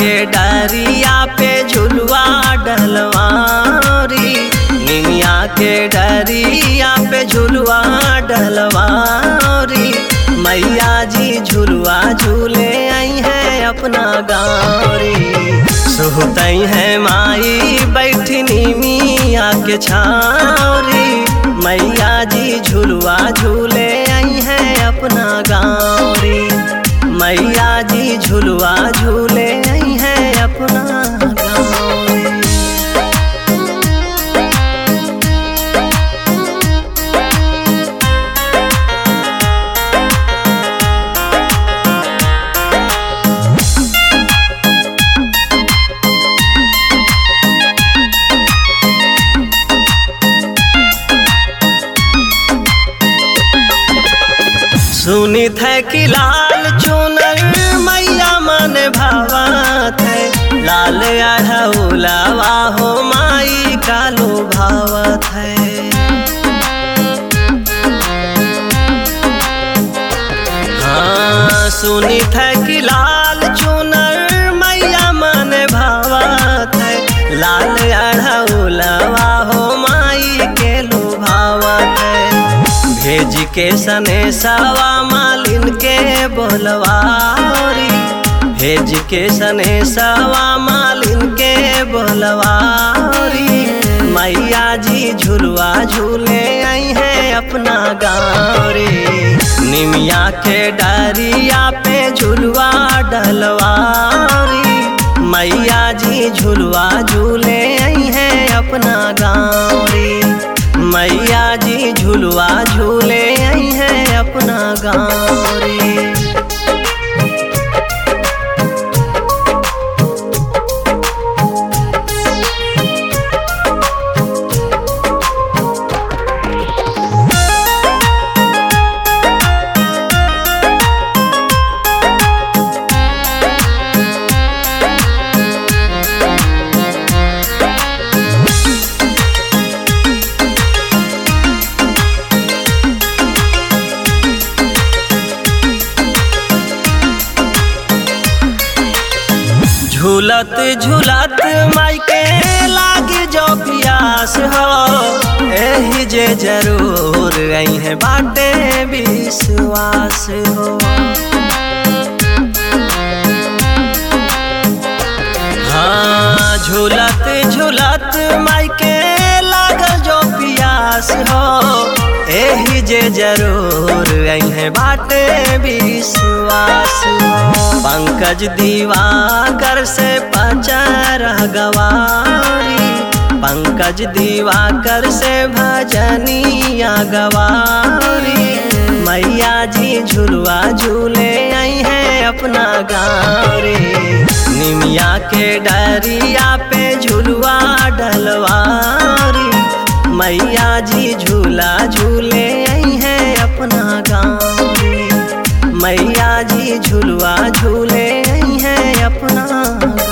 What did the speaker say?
के डरिया पे झुलवा डलवारी, निमिया के डरिया पे झुलवा डलवारी। मैया जी झुलवा झूले आई है अपना गाँव रे। सोहतई है माई बैठी निमिया के छावरी, मैया जी झुलवा झूले आई है अपना गाँव रे। मैया जी झुलवा झूले आई है अपना गाँव रे। सुनित है कि लाल चुनर मैया मन भावत है, लाल अढ़ौलावा हो माई कालो भावत है। हाँ सुनित है कि लाल चुनर मैया मन भावत है, लाल अढ़ौलावा हो माई के लो भावत है। भेज के सनेसावा मालिन के बोलवारी, भेज के सनेसावा मालिन के बोलवारी। मैया जी झुलवा झूले आई है अपना गाँव रे। निमिया के डरिया पे झुलवा डलवारी, मैया जी झुलवा झूले आई है अपना गाँव रे। मैया जी झुलवा झूले आई है अपना गाँव रे। झूलत झूलत माई के लागी जो प्यास हो, एही जे जरूर आई है बाटे विश्वास हो। हाँ झूलत झूलत माई के लागल जो प्यास हो, एही जे जरूर आई है बाटे विश्वास हो। पंकज दिवाकर से पचर गवारी, पंकज दिवाकर से भजनिया गवारी। मैया जी झुलवा झूले आई है अपना गाँव रे। निमिया के डरिया पे झुलवा डलवारी, मैया जी झूला झूले आई है अपना गाँव रे। मैया जी झुलवा झूले आई है अपना